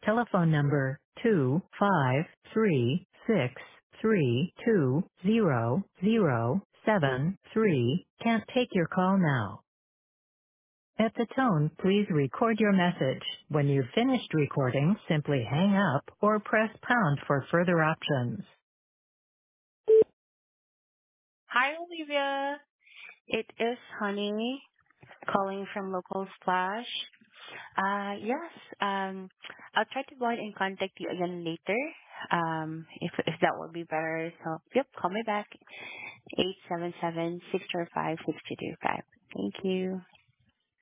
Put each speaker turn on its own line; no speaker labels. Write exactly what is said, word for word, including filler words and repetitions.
Telephone number two five three six three two zero zero seven three can't take your call now. At the tone, please record your message. When you've finished recording, simply hang up or press pound for further options.
Hi, Olivia. It is Honey calling from Local Splash. Uh, yes, um, I'll try to go ahead and contact you again later, um, if, if that would be better. So, yep, call me back, eight seven seven, six four five, six two two five. Thank you.